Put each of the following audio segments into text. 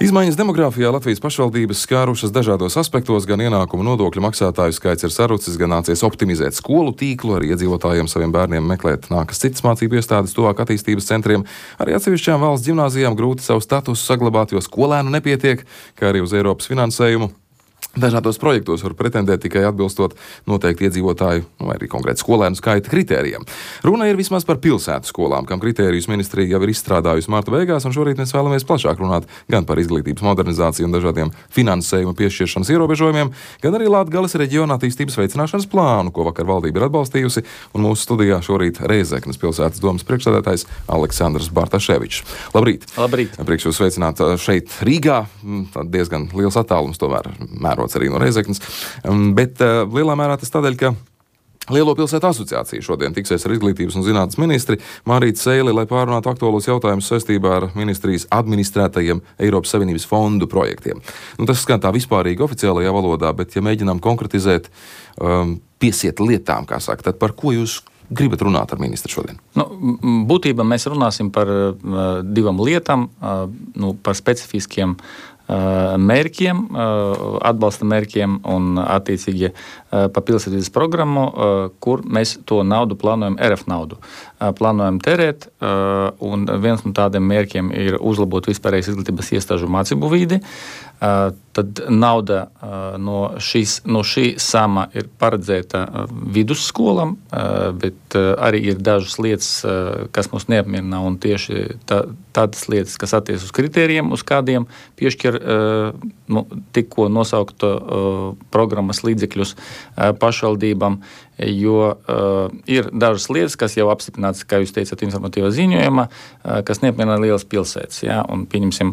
Izmaiņas demogrāfijā Latvijas pašvaldības skārušas dažādos aspektos, gan ienākumu nodokļu maksātāju skaits ir sarucis, gan nācies optimizēt skolu tīklu, arī iedzīvotājiem saviem bērniem meklēt nākas citas mācību iestādes tuvāk attīstības centriem. Arī atsevišķām valsts ģimnāzijām grūti savu statusu saglabāt, jo skolēnu nepietiek, kā arī uz Eiropas finansējumu. Dažādos projektos var pretendēt tikai atbilstot noteikti iedzīvotāju vai arī konkrēti skolēnu skaita kritērijiem. Runa ir vismaz par pilsētu skolām, kam kritērijus ministrija jau ir izstrādājusi marta beigās, un šorīt mēs vēlamies plašāk runāt gan par izglītības modernizāciju un dažādiem finansējuma piešķiršanas ierobežojumiem, gan arī Latgales reģiona attīstības veicināšanas plānu, ko vakar valdība ir atbalstījusi, un mūsu studijā šorīt Rēzeknes pilsētas domas priekšsēdētājs Aleksandrs Bartaševičs. Labrīt! Labrīt! Prieks jūs sveicināt šeit Rīgā, diezgan liels attālums tomēr mērots arī no Rēzeknes, bet lielā mērā tas tādēļ, ka Lielo pilsētu asociācija šodien tiksies ar izglītības un zinātnes ministri Mārīti Seili, lai pārunātu aktuālos jautājumus saistībā ar ministrijas administrētajiem Eiropas Savienības fondu projektiem. Tas skan tā vispārīgi oficiālajā valodā, bet ja mēģinām konkretizēt, piesiet lietām, kā saka, tad par ko jūs gribat runāt ar ministru šodien? Būtībā mēs runāsim par divām lietām, par specifiskiem mērķiem, atbalsta mērķiem un attiecīgi pa pilsētvides programmu, kur mēs to naudu plānojam, RF naudu, plānojam terēt, un viens no tādiem mērķiem ir uzlabot vispārējais izglītības iestāžu mācību vidi. Tad nauda no šī sama ir paredzēta vidusskolam, bet arī ir dažas lietas, kas mūs neapmierina, un tieši tādas lietas, kas attiec uz kritērijiem, uz kādiem piešķir tikko nosaukto programmas līdzekļus pašvaldībām, jo ir dažas lietas, kas jau apstiprināts, kā jūs teicat, informatīvā ziņojumā, kas neapmierina lielas pilsētas. Ja? Un, pieņemsim,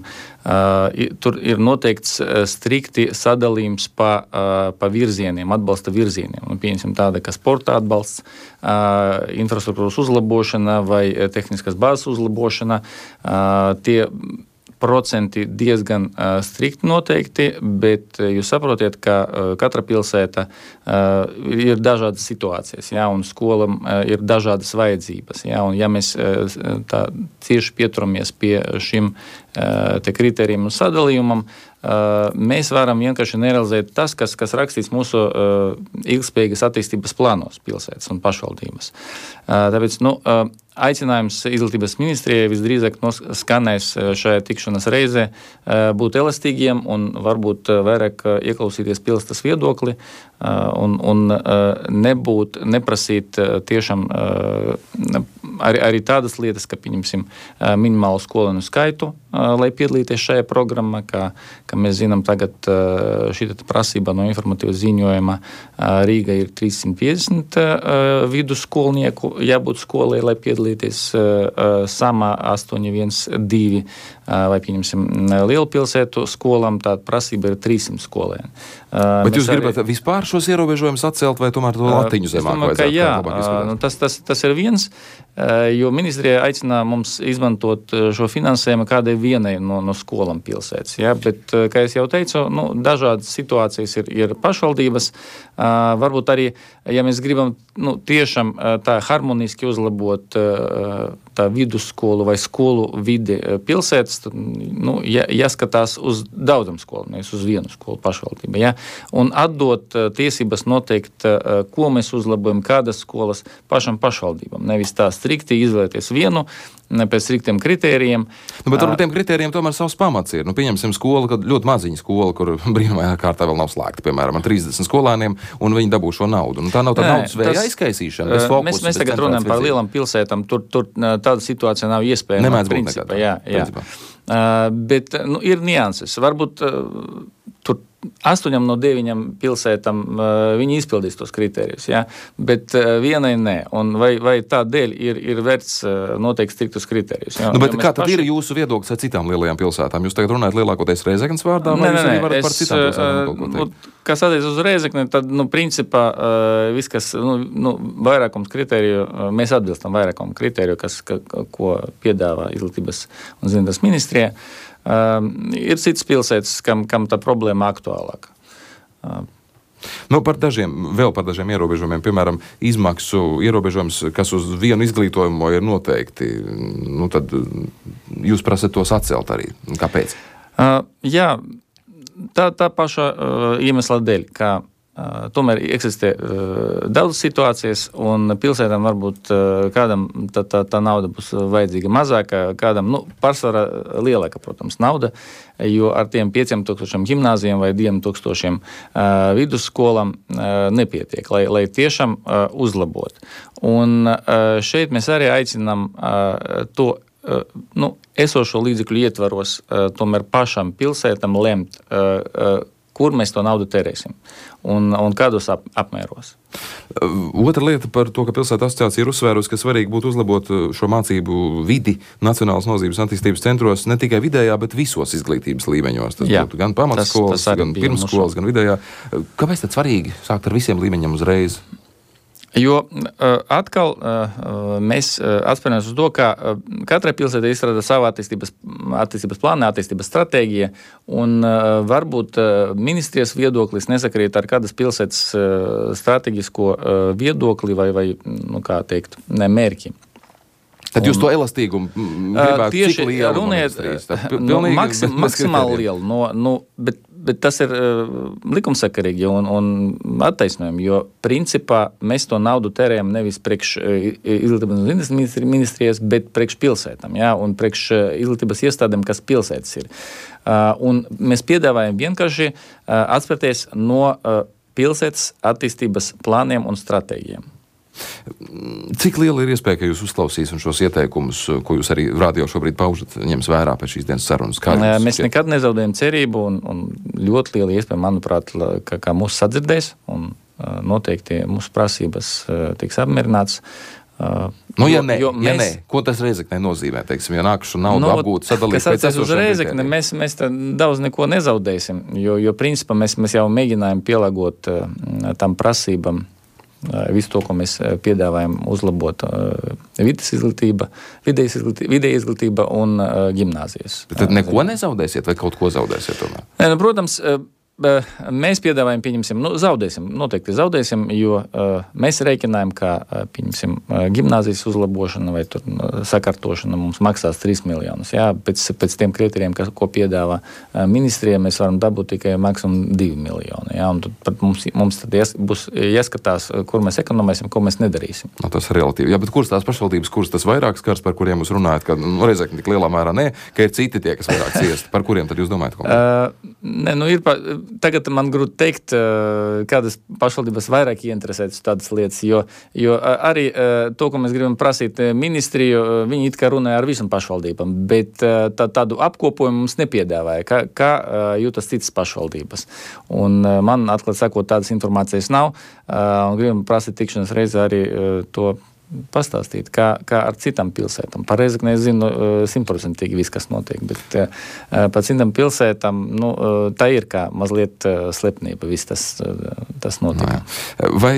tur ir noteikts strikti sadalījums pa virzieniem, atbalsta virzieniem. Un, pieņemsim, tāda, ka sporta atbalsts, infrastruktūras uzlabošana vai tehniskas bāzes uzlabošana, tie procenti diezgan strikti noteikti, bet jūs saprotiet, ka katra pilsēta ir dažādas situācijas, ja, un skolam ir dažādas vajadzības. Ja, un ja mēs tā cieši pieturamies pie šim kritērijiem un sadalījumam, mēs varam vienkārši nerealizēt tas, kas rakstīts mūsu ilgspējīgas attīstības plānos pilsētas un pašvaldības. Tāpēc, aicinājums izglītības ministrijai visdrīzāk skanēs šajā tikšanās reizē būt elastīgiem un varbūt vairāk ieklausīties pilsētas viedokli un neprasīt tiešām arī tādas lietas, ka, pieņemsim, minimālu skolēnu skaitu, lai piedalīties šajā programmā, kā mēs zinām, tagad šī prasība no informatīvas ziņojuma Rīga ir 350 vidusskolnieku jābūt skolai, lai piedalīties samā 812, vai, pieņemsim, lielu pilsētu skolām, tāda prasība ir 300 skolēni. Bet jūs gribat vispār šos ierobežojumus atcelt, vai tomēr to latiņu zemāk vajadzētu? Jā, tas ir viens, jo ministrija aicina mums izmantot šo finansējumu kādai vienai no skolām pilsētas. Ja? Bet, kā es jau teicu, dažādas situācijas ir pašvaldības. Varbūt arī, ja mēs gribam tiešām tā harmoniski uzlabot tā vidusskolu vai skolu vidi pilsētas, tad jāskatās uz daudzām skolām, nevis uz vienu skolu pašvaldību. Ja? Un atdot tiesības noteikt, ko mēs uzlabojam, kādas skolas pašam pašvaldībām. Nevis tā strikti izvēlēties vienu pēc striktiem kritērijiem. Bet varbūt tiem kritērijiem tomēr savs pamats ir. Pieņemsim skolu, kad ļoti maziņa skola, kur brīnumā kārtā vēl nav slēgta, piemēram, ar 30 skolēniem, un viņi dabū šo naudu. Tā nav tāda naudas vēja aizkaisīšana, bez fokusa. Mēs tagad runājam par lielām pilsētām, tur tāda situācija nav iespējama. Nemēdz būt nekādā. Jā. Bet ir nianses. Varbūt tur 8 no 9 pilsētām viņi izpildīs tos kritērijus, ja? Bet vienai nē. Un vai tādēļ ir vērts noteikti striktus kritērijus? Ja? Bet kā tad ir jūsu viedoklis ar citām lielajām pilsētām? Jūs tagad runājat lielākoties Rēzeknes vārdā, vai jūs arī varat par citām pilsētām kaut ko teikt? Kas attiec uz Rēzekni, tad, principā, viss, kas, vairākums kritēriju, mēs atbilstam vairākumu kritēriju, ko piedāvā izglītības un zinātnes ministrija. Ir citas pilsētas, kam tā problēma aktuālāka. Par dažiem ierobežojumiem, piemēram, izmaksu ierobežojums, kas uz vienu izglītojumu ir noteikti, tad jūs prasat tos atcelt arī. Kāpēc? Jā, tā paša iemesla dēļ, ka tomēr eksistē daudz situācijas, un pilsētām varbūt kādam tā nauda būs vajadzīga mazāka, kādam, pārsvarā lielāka, protams, nauda, jo ar tiem 5000 gimnāzijām vai 2000 vidusskolām nepietiek, lai tiešām uzlabot. Un šeit mēs arī aicinām to esošo līdzekļu ietvaros tomēr pašam pilsētam lemt, kur mēs to naudu tērēsim un kādos apmēros. Otra lieta par to, ka pilsētu asociācija ir uzsvērusi, ka svarīgi būtu uzlabot šo mācību vidi Nacionālas nozības attīstības centros ne tikai vidējā, bet visos izglītības līmeņos. Tas būtu gan pamatskolas, gan pirmsskolas, gan vidējā. Kāpēc tad svarīgi sākt ar visiem līmeņiem uzreiz? Jo atkal mēs atspēramies uz to, ka katrai pilsētai izstrādā savu attīstības plānu, attīstības stratēģiju, un varbūt ministrijas viedoklis nesakrīt ar kādas pilsētas strateģisko viedokli vai kā teikt, mērķi. Tad jūs to elastīgumu gribētu tieši cik lielu? Tieši maksimāli lielu, bet tas ir likumsakarīgi un attaisnojami, jo principā mēs to naudu tērējam nevis priekš izglītības ministrijas, bet priekš pilsētām, un priekš izglītības iestādēm, kas pilsētas ir. Un mēs piedāvājam vienkārši atspērties no pilsētas attīstības plāniem un stratēģiem. Cik liela ir iespēja, ka jūs uzklausīs un šos ieteikumus, ko jūs arī radio šobrīd paužat, ņems vērā pēc šīs dienas sarunas? Mēs nekad nezaudējam cerību un ļoti liela iespēja, manuprāt, ka mūs sadzirdēs un noteikti mūsu prasības tiks apmierināts. Ja nē, ko tas Rēzeknē nozīmē? Teiksim, ja nākušu naudu apgūt, sadalīt pēc esošiem Rēzekne, mēs daudz neko nezaudēsim, jo principā mēs jau mēģinājām pielāgot tam prasībām visu to, ko mēs piedāvājam uzlabot vidēja izglītība un gimnāzijas. Bet tad neko nezaudēsiet vai kaut ko zaudēsiet tomēr? Protams, mēs piedāvājam, pieņemsim, noteikti zaudēsim, jo mēs reiķinājam, ka, pieņemsim, gimnāzijas uzlabošana vai sakārtošana mums maksās 3 miljonus. Pēc tiem kritērijiem, ko piedāvā ministrija, mēs varam dabūt tikai maksimum 2 miljoni. Un tad mums tad būs jāskatās, kur mēs ekonomēsim, ko mēs nedarīsim. Tas ir relatīvi. Bet kuras tās pašvaldības, kuras tas vairāk skars, par kuriem jūs runājat, ka Rēzekne tik lielā mērā nē, ka ir citi tie, kas vairāk ciest? Par kuriem tad jūs domājat? Tagad man grūti teikt, kādas pašvaldības vairāk ieinteresētas tādas lietas, jo arī to, ko mēs gribam prasīt ministriju, viņi it kā runāja ar visam pašvaldībām, bet tādu apkopojumu mums nepiedāvāja, kā jūtas citas pašvaldības. Un man, atklāt sakot, tādas informācijas nav, un gribam prasīt tikšanas reizi arī to pastāstīt, kā ar citām pilsētām. Par Rēzekni es zinu 100% viss, kas notiek, bet par citām pilsētām, tā ir kā mazliet slepnība, viss tas notiek. Vai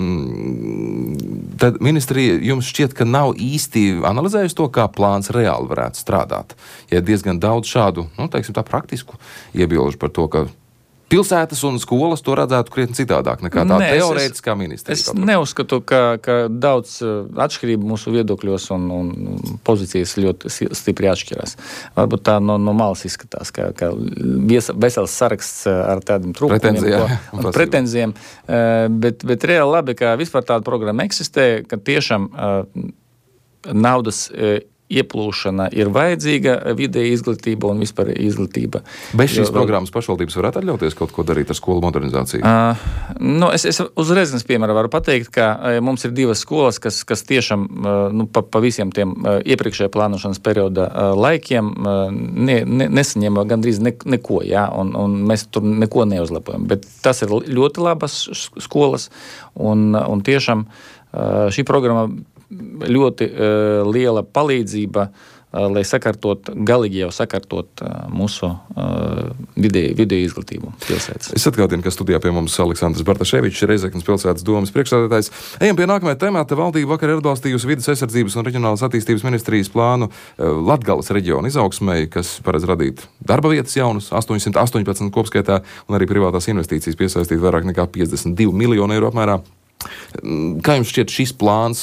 tad ministrija jums šķiet, ka nav īsti analizējusi to, kā plāns reāli varētu strādāt? Ja diezgan daudz šādu, teiksim tā, praktisku iebilžu par to, ka pilsētas un skolas to redzētu krietni citādāk nekā tā teorētiskā ministrija. Es neuzskatu, ka daudz atšķirību mūsu viedokļos un pozīcijas ļoti stipri atšķirās. Varbūt tā no malas izskatās, ka vesels saraksts ar tādiem trūkumiem un pretenzijiem, bet reāli labi, ka vispār tāda programma eksistē, ka tiešām naudas ieplūšana ir vajadzīga, vidēja izglītība un vispār izglītība. Bez šīs programmas pašvaldības varētu atļauties kaut ko darīt ar skolu modernizāciju? Es uz Rēzeknes piemēra varu pateikt, ka mums ir 2 skolas, kas tiešām pa visiem tiem iepriekšējā plānošanas perioda laikiem nesaņēma gandrīz neko, un mēs tur neko neuzlabojam. Bet tas ir ļoti labas skolas, un tiešām šī programma ļoti liela palīdzība, lai galīgi jau sakārtot mūsu vidēju izglītību pilsētas. Es atgādinu, ka studijā pie mums Aleksandrs Bartaševičs, Rēzeknes pilsētas domes priekšsēdētājs. Ejam pie nākamajā temata. Valdība vakar ir atbalstījusi vides aizsardzības un reģionālas attīstības ministrijas plānu Latgales reģiona izaugsmei, kas paredz radīt darba vietas jaunas, 818 kopskaitā, un arī privātās investīcijas piesaistīt vairāk nekā 52 miljonu eiro apmērā. Kā jums šķiet šis plāns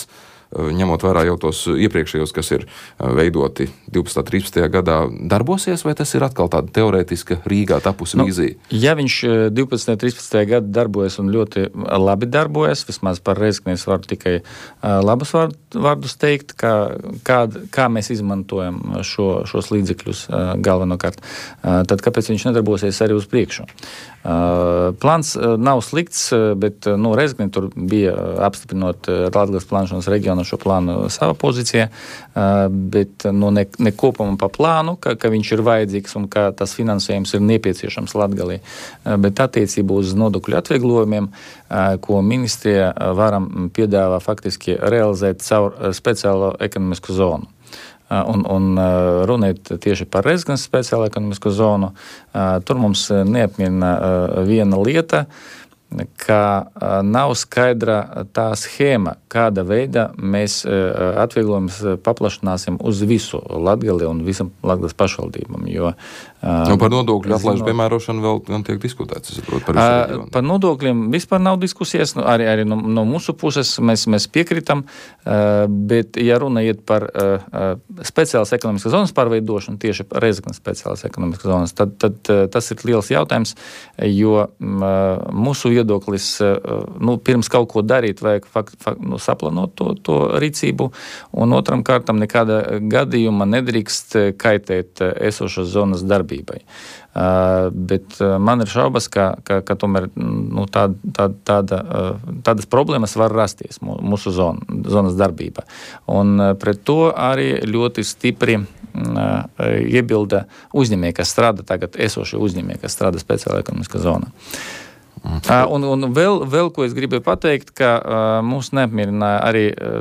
ņemot vērā jau tos iepriekšējos, kas ir veidoti 12. 13. gadā, darbosies, vai tas ir atkal tāda teorētiska Rīgā tapusi vīzija? Ja viņš 12. 13. gadu darbojas un ļoti labi darbojas, vismaz par Rēzekni es varu tikai labus vārdus teikt, kā mēs izmantojam šos līdzekļus galvenokārt, tad kāpēc viņš nedarbosies arī uz priekšu? Plāns nav slikts, bet Rēzekni tur bija apstiprinot Latgales plānošanas reģionu šo plānu savā pozīcijā, bet ne kopumā pa plānu, ka viņš ir vajadzīgs un ka tas finansējums ir nepieciešams Latgalei, bet attiecībā uz nodokļu atvieglojumiem, ko ministrija varam piedāvā faktiski realizēt caur speciālo ekonomisku zonu. Un runāt tieši par Rēzeknes speciālo ekonomisko zonu, tur mums neapmierina viena lieta, ka nav skaidra tā schēma, kāda veida mēs atvieglojumus paplašināsim uz visu Latgali un visam Latgales pašvaldībam. Par nodokļu atlaižu piemērošanu vēl gan tiek diskutēts, es saprotu, par visu reģionu. Par nodokļiem vispār nav diskusijas, arī no mūsu puses mēs piekritam, bet ja runa iet par speciālas ekonomiskas zonas pārveidošanu, tieši Rēzeknes speciālas ekonomiskas zonas, tad tas ir liels jautājums, jo mūsu viedoklis, pirms kaut ko darīt, vajag saplānot to rīcību, un otram kārtam nekāda gadījuma nedrīkst kaitēt esošas zonas darbībai. Bet man ir šaubas, ka tomēr tādas problēmas var rasties mūsu zonas darbībā. Un pret to arī ļoti stipri iebilda uzņēmēji, kas strādā tagad, esošie uzņēmēji, kas strādā speciālā ekonomiskā zonā. Un vēl, ko es gribēju pateikt, ka mūs neapmierināja arī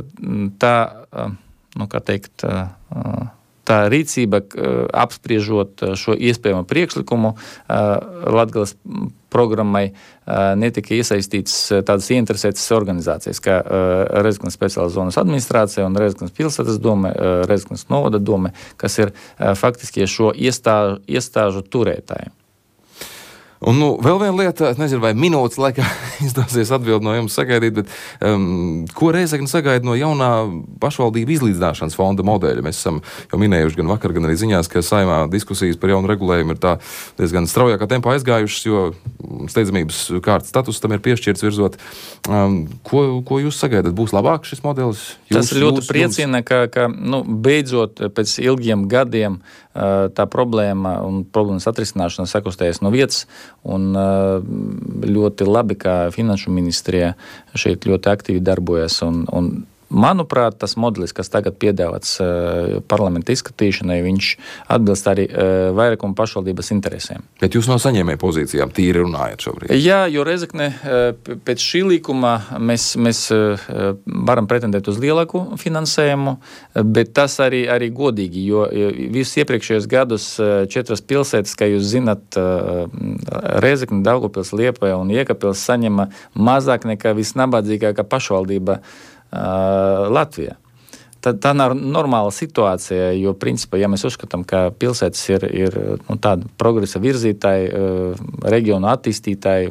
tā rīcība, apspriežot šo iespējamo priekšlikumu Latgales programmai, netika iesaistīts tādas ieinteresētas organizācijas, kā Rēzeknes speciālās zonas administrācija un Rēzeknes pilsētas dome, Rēzeknes novada dome, kas ir faktiski šo iestāžu turētāji. Un vēl viena lieta, es nezinu, vai minūtes laikā izdosies atbild no jums sagaidīt, bet ko Rēzekne sagaida no jaunā pašvaldību izlīdzināšanas fonda modeļa? Mēs esam jau minējuši gan vakar, gan arī ziņās, ka Saeimā diskusijas par jaunu regulējumu ir tā diezgan straujākā tempā aizgājušas, jo steidzamības kārtas status tam ir piešķirts virzot. Ko jūs sagaidat? Būs labāk šis modelis? Tas ļoti priecina, ka beidzot pēc ilgiem gadiem tā problēma un problēmas atrisināšana sakustējas no vietas, un ļoti labi, ka Finanšu ministrija šeit ļoti aktīvi darbojas, un manuprāt, tas modelis, kas tagad piedāvāts parlamenta izskatīšanai, viņš atbilst arī vairākuma pašvaldības interesēm. Bet jūs no saņēmēju pozīcijām tīri runājat šobrīd? Jā, jo Rēzekne pēc šī līkuma mēs varam pretendēt uz lielāku finansējumu, bet tas arī godīgi, jo visus iepriekšējos gadus 4 pilsētas, kā jūs zinat, Rēzekne, Daugavpils, Liepaja un Jēkabpils saņema mazāk nekā visnabadzīgākā pašvaldība Latvijā. Tā nav normāla situācija, jo, principā, ja mēs uzskatām, ka pilsētas ir tāda progresa virzītāji, reģionu attīstītāji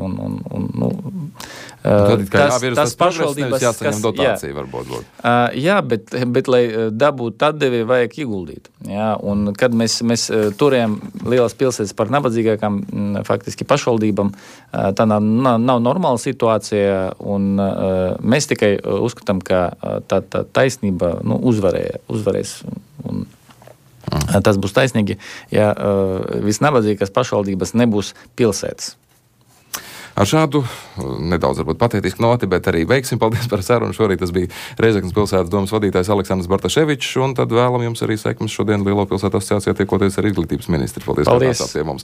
tas pašvaldības jāsaņem dotācija varbūt. Jā, bet lai dabūtu atdevi, vajag ieguldīt. Jā, un kad mēs turējam lielas pilsētas par nabadzīgākām faktiski pašvaldībām, tā nav normāla situācija, un mēs tikai uzskatām, ka tā taisnība uzvarēs. Un tas būs taisnīgi, ja visnabadzīgākās pašvaldības nebūs pilsētas. Ar šādu nedaudz varbūt patētisku noti, bet arī veiksim. Paldies par sarunu. Šorīt tas bija Rēzeknes pilsētas domas vadītājs Aleksandrs Bartaševičs, un tad vēlam jums arī sekmes šodien Lielo pilsētu asociācijā tiekoties ar izglītības ministri. Paldies. Par mums.